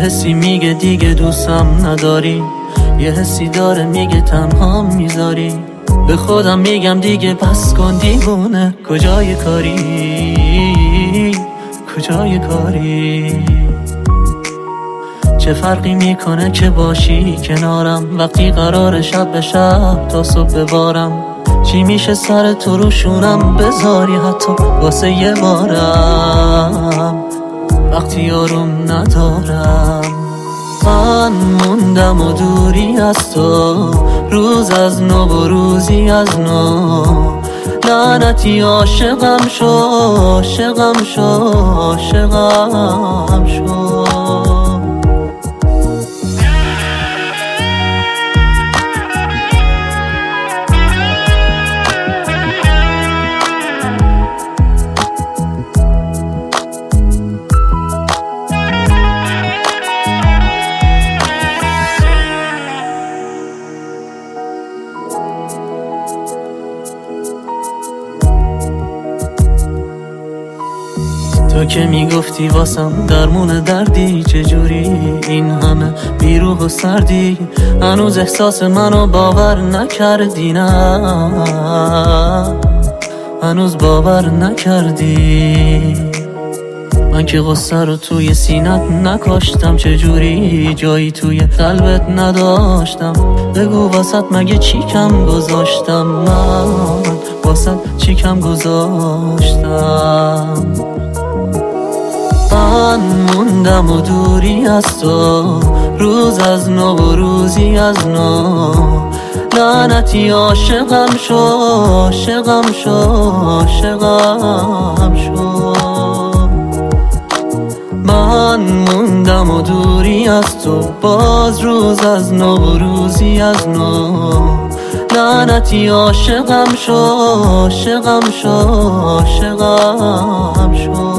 حسی میگه دیگه دوستم نداری، یه حسی داره میگه تنها میذاری. به خودم میگم دیگه بس کن دیوونه، کجای کاری کجای کاری. چه فرقی میکنه که باشی کنارم، وقتی قرار شب به شب تا صبح ببارم. چی میشه سر تو روشونم بذاری حتی واسه یه بارم، وقتی آروم ندارم. من موندم و دوری از تو، روز از نو و روزی از نو. لعنتی عاشقم شو عاشقم شو عاشقم شو. تو که میگفتی واسم درمون دردی، چجوری این همه بیروح و سردی؟ هنوز احساس منو باور نکردی، نه هنوز باور نکردی. من که غصه رو توی سینت نکاشتم، چجوری جایی توی قلبت نداشتم؟ بگو واسط مگه چی کم گذاشتم؟ من واسط چی کم گذاشتم؟ من موندم و دوری از تو، روز از نو و روزی از نو. لعنتی عاشقم شو عاشقم شو عاشقم شو. من موندم و دوری از تو، باز روز از نو و روزی از نو. لعنتی عاشقم شو عاشقم شو عاشقم شو.